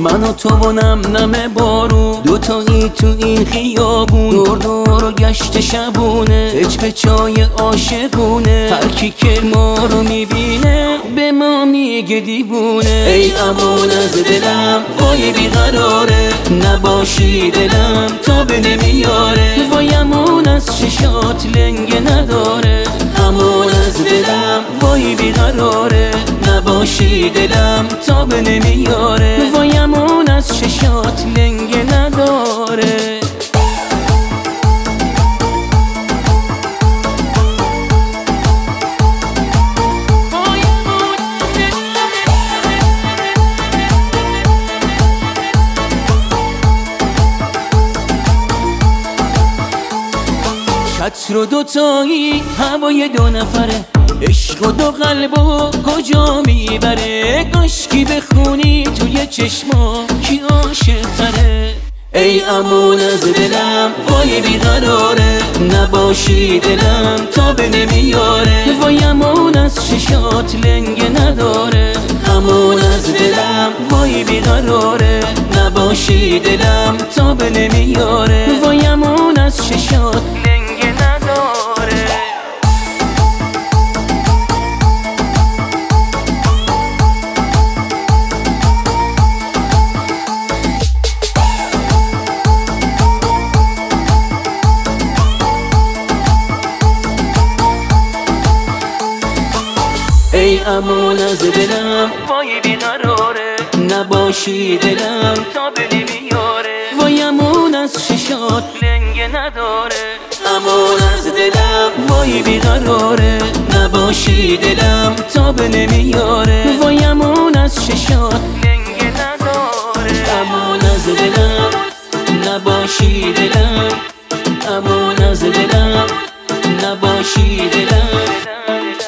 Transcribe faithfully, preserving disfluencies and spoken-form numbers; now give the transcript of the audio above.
من و تو و نم نم بارون، دوتایی تو این خیابون، دور دور و گشت شبونه، هج به چای عاشقونه. هر کی که ما رو میبینه به ما میگه دیوونه. ای امان از دلم وای بیقراره، نباشی دلم تا به نمیاره. وای امان از چشات لنگه نداره، امان از دلم وای بیقراره، نباشی دلم تا به نمیاره. وای امان از چشات لنگه نداره. چتر و دوتایی هوای دو نفره، عشق و دو قلب و کجا میبره. کاشکی بخونی توی چشما کی عاشق تره. ای امان از دلم وای بیقراره، نباشی دلم تا به نمیاره. وای امان از چشات لنگه نداره، امان از دلم وای بیقراره، نباشی دلم تا به نمیاره. وای امان از چشات لنگه نداره. ای امان از دلم وای بیقراره، نباشی دلم تا به نمیاره. وای امان از چشات لنگه نداره، امان از دلم وای بیقراره، نباشی دلم تا به نمیاره. وای امان از چشات لنگه نداره، امان از دلم نباشی دلم، امان از دلم نباشی دلم.